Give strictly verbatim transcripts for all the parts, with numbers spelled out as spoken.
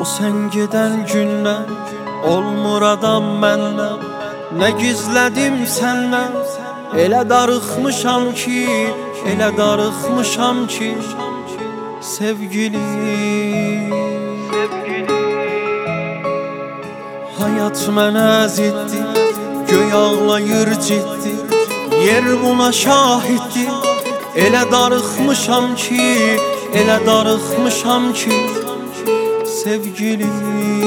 sen gedən gündən olmur adam məndən. Nə gizlədim səndən, elə darıxmışam ki, elə darıxmışam ki, sevgilim. Hayat mənə ziddi, göy ağlayır ciddi, yer buna şahiddi. Elə darıxmışam ki, elə darıxmışam ki, sevgilim.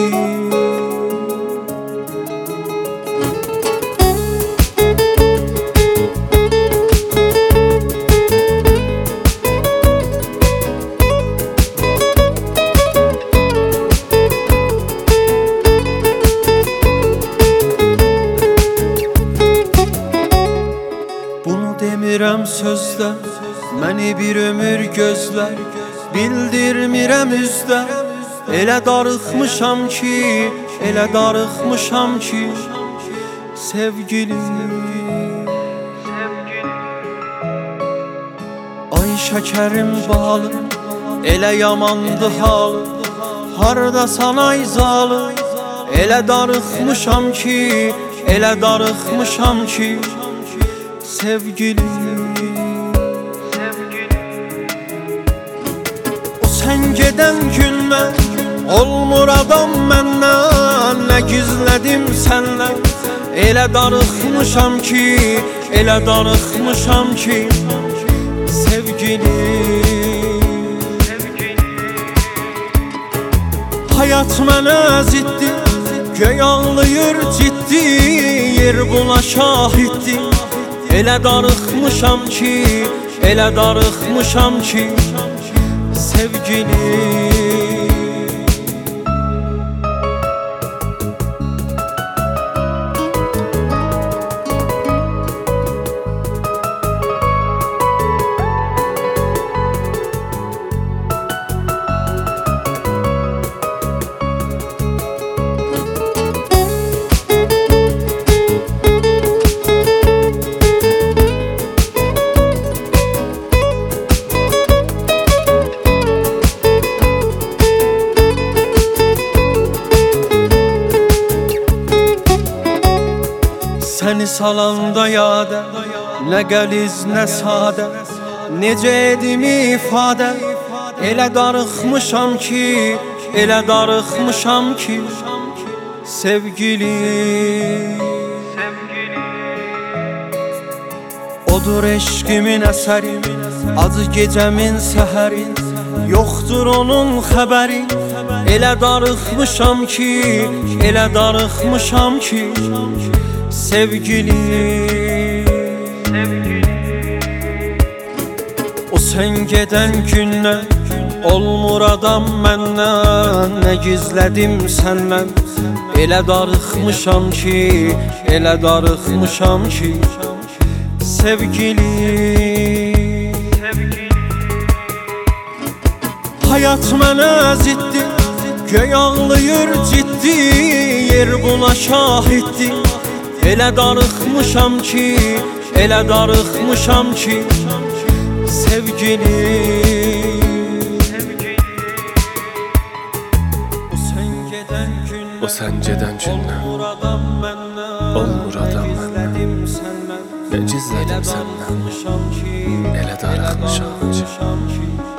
Bunu demirəm sözdə, məni bir ömür gözlər, bildirmirəm üzdə. Elə darıxmışam ki, elə darıxmışam ki, sevgilim. Ay şəkərim balı, elə yamandı halı, hardasan ay zalı. Elə darıxmışam ki, elə darıxmışam ki, sevgilim. O sen gedən gündən olmur adam məndən. Nə gizlədim səndən, elə darıxmışam ki, elə darıxmışam ki, sevgilim. Hayat mənə ziddi, göy ağlayır ciddi, yer buna şahiddi. Elə darıxmışam ki, elə darıxmışam ki, sevgilim. Səni salanda yadə, nə qəliz, nə sadə, necə edim ifadə. Elə darıxmışam ki, elə darıxmışam ki, sevgilim. Odur eşqimin əsəri, acı gecəmin səhəri, yoxdur onun xəbəri. Elə darıxmışam ki, elə darıxmışam ki, sevgilim. O sen gedən gündən olmur adam məndən. Nə gizlədim səndən, elə darıxmışam ki, elə darıxmışam ki, sevgilim. Hayat mənə ziddi, göy ağlayır ciddi, yer buna şahiddi. Elə darıxmışam ki, elə darıxmışam ki, sevgilim. O sen gedən gündən, o sen gedən gündən olmur adam məndən. olmur adam məndən. Nə Nə gizlədim səndən, darıxmışam ki, elə darıxmışam ki, ki,